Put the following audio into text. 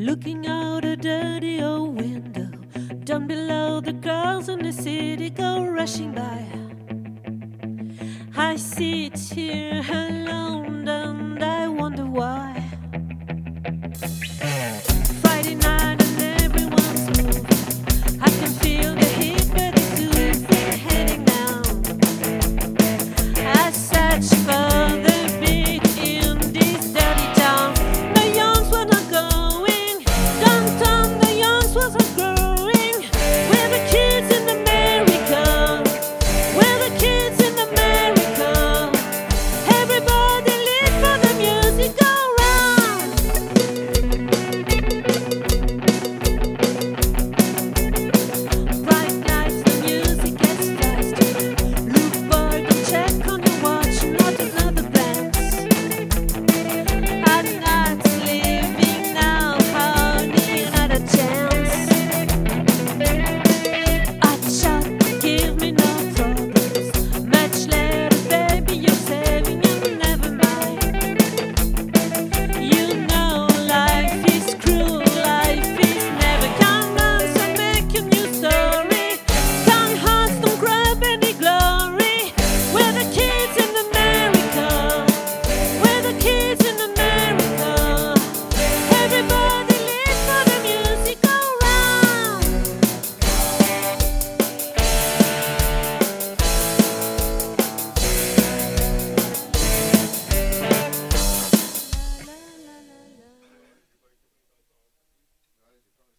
looking out a dirty old window. Down below, the girls in the city go rushing by. I sit here alone